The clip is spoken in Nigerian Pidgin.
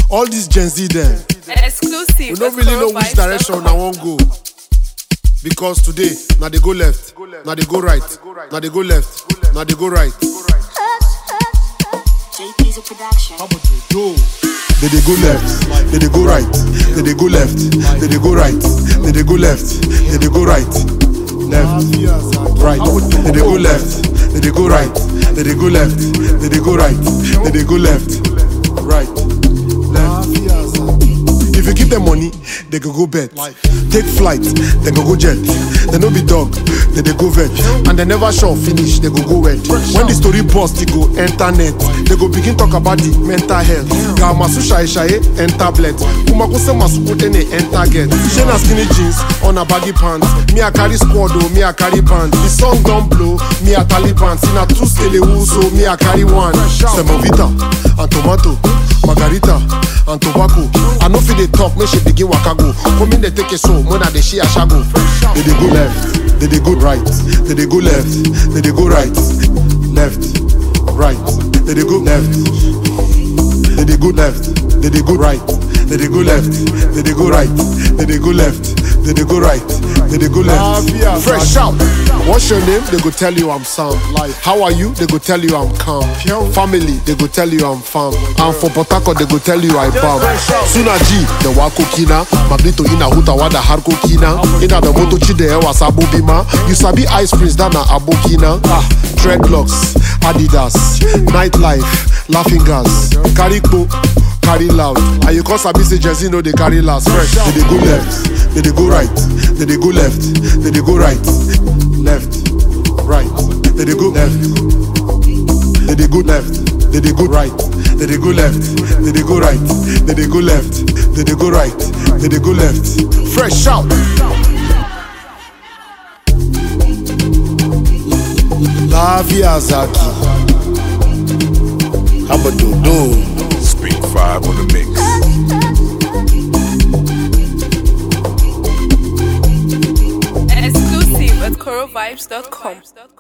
All these Gen Z them. Exclusive. We don't really know which direction I won't go. Because today, now they go left, now they go right, now they go left, now they go right. JP's a production. They go left, they go right, they go left, they go right, they go left, they go right, left, right, they go left, they go right, they go left, they go right, they go left, right, left. If you give them money, they go bet. Take flight, they go jet. They no be dog, they go vet. And they never sure finish, they go wet. When the story burst, they go enter net. They go begin talk about the mental health. Ga masu shaye and tablet. Kuma kuse masu kutene enter get. Shena skinny jeans on a baggy pants. Me a carry squad, me a carry band. The song don't blow, me a Taliban. Sina two scale so me a carry one. Semovita and tomato, margarita and tobacco. I know feel they talk, make she begin waka go. Come in they take it so, more than they share shago. They go left, they go right, they go left, they go right, left, right, they go left, they go left, they go right, they go left, they go right, they go left, they go right, they go left. Fresh out. What's your name? They go tell you I'm sound. How are you? They go tell you I'm calm. Family, they go tell you I'm farm. And for Port Harcourt, they go tell you I bomb. Suna G, the wako kina. Magnito ina huta wada harko kina. Ina the moto chi de ewa sabo bima. You sabi ice prince dana abokina. Dreadlocks, Adidas, nightlife, laughing gas, Karikpo, carry loud. And you call sabi say Jesse no they carry last. Fresh. They go left, they go right, they go left, they go right. Left, right, they go left, they go left, they go right, they go left, they go right, they go left, they go right, they go left. Fresh out. La Via Zaki. How about do? Speak 5 on the mix. Exclusive at corovibes.com.